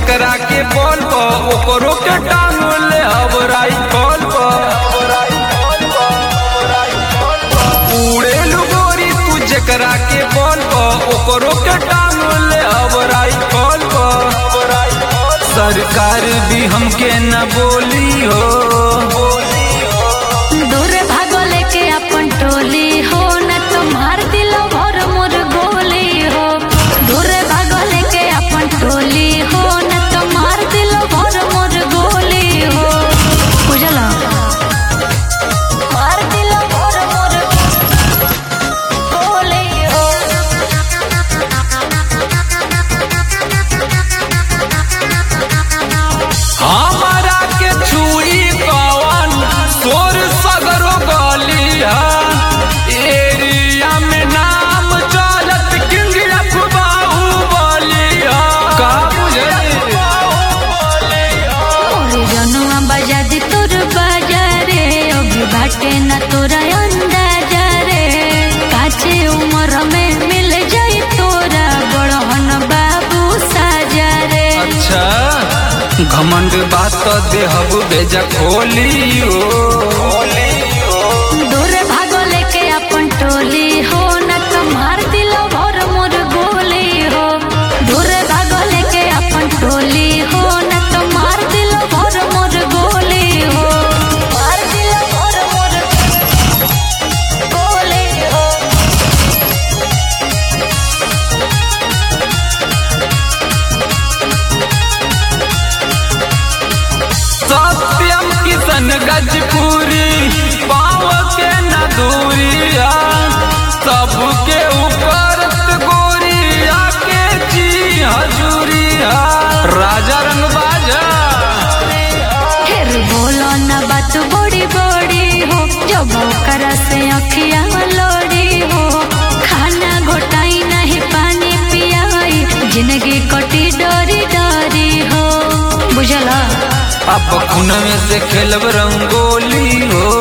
जेकरा के बोल ओकरो के टांग ले हवराई कॉल उड़े गोरी तू जेकरा के बोल ओकरो के टांग ले हवराई कॉल सरकार भी हमके न बोली हो दूर भागो लेके अपन टोली हो न तुम्हार दिल भर मोर गोली हो दूर भागो लेके अपन टोली हो न तुम्हार दिल भर मोर गोली हो बुझला मार दिल भर मोर गोली हो हमारा के छुई कवन तोर सगरो गलिया एरिया में नाम चलत किंग बाहुबलिया का बुझे मोरे जनुआ बजा दे तोर बाजारे अभी बाटे न तोरा अंदाजा रे काचे उम्र में मिल जाई तोरा बड़हन बाबू साजा रे अच्छा घमंड बात तो देहब बेजा खोलियो दूर भागो लेके अपन टोली हो न तुम्हार दिल भर मोर गोली हो दूर भागो लेके अपन टोली हो न तुम्हार दिल भर मोर गोली हो मार दिल भर मोर गोली हो सत्यम किशन गजपुरी पाव के न दूरिया सबके ऊपर गोरिया के जी हजूरिया राजा रंग बाजा फिर बोलो न बात बड़ी बड़ी हो जब ओकर से अखियां लोड़ी हो खाना घोटाई नहीं पानी पियाई जिंदगी कटी डरी डरी हो बुझला अब खून में से खेलब रंगोली हो